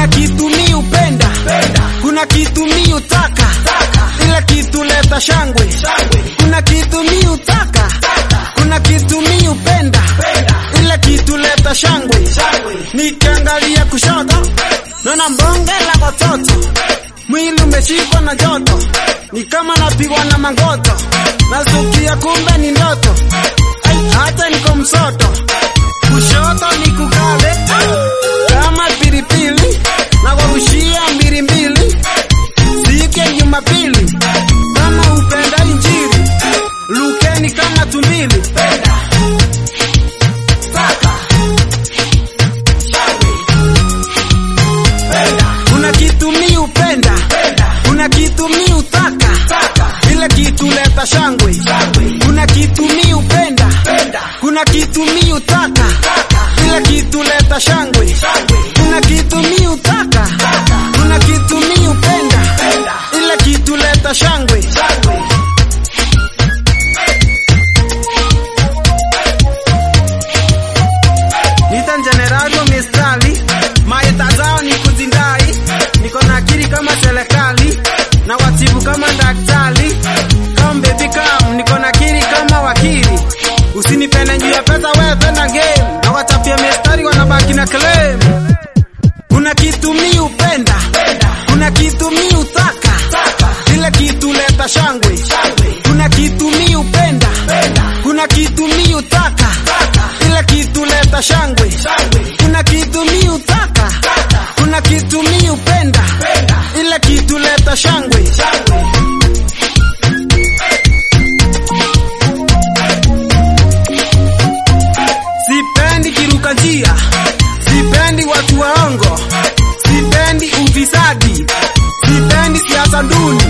Kuna kitu mi upenda, kuna kitu mi utaka, ila kitu leta shangwe. Kuna kitu mi utaka, kuna kitu mi upenda, ila kitu leta shangwe. Nikiangalia kushoto naona mbonge la watoto, mwili umeshikwa na joto, ni kama napigwa na mangoto, nasukia kumbe ni ndoto. Hata niko msoto, kushoto ni kukale kama pilipili, na warushia mbili mbili siku ya Jumapili. Kama upenda injili lukeni kama tumbili. Kuna kitu mi upenda, kuna kitu mi utaka, ila kitu leta shangwe. Kuna kitu mi upenda, kuna kitu mi utaka, ila kitu leta shangwe. Kuna kitu mi utaka, kuna kitu mi upenda, ila kitu leta shangwe. Nita Generalo Mistali, maeta zao ni kuzindai, niko na akili kama serikali, na watibu kama daktari. Come baby come, niko na akili kama wakili, usinipende juu ya pesa, wewe penda game, na watapia mistari wanabaki na claim. Kuna kitu mi upenda, kuna kitu mi utaka, ila kitu leta shangwe. Kuna kitu mi upenda, kuna kitu mi utaka, ila kitu leta shangwe. Kuna kitu mi utaka, kuna kitu mi upenda, ila kitu leta shangwe. Sipendi kiruka njia, sipendi watu waongo, sipendi ufisadi, sipendi siasa nduni.